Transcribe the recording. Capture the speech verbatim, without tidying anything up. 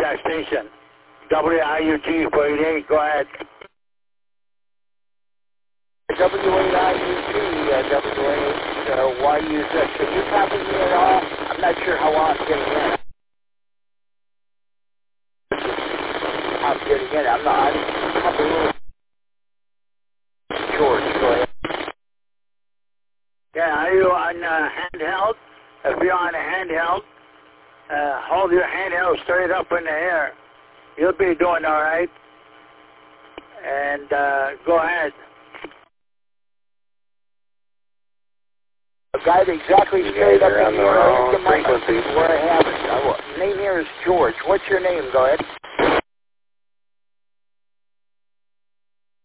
that station. W I U G four eight eight, go ahead. W eight I U G, uh, W eight uh, Y U Z. Can you copy me at all? I'm not sure how I'm getting in. I'm getting in. I'm not. I'm a little... George, go ahead. Yeah, are you on uh, handheld? If you're on a handheld, uh, hold your handheld straight up in the air. You'll be doing all right. And uh, go ahead. A guide exactly straight up in the air into my where I have it. Uh, name here is George. What's your name? Go ahead.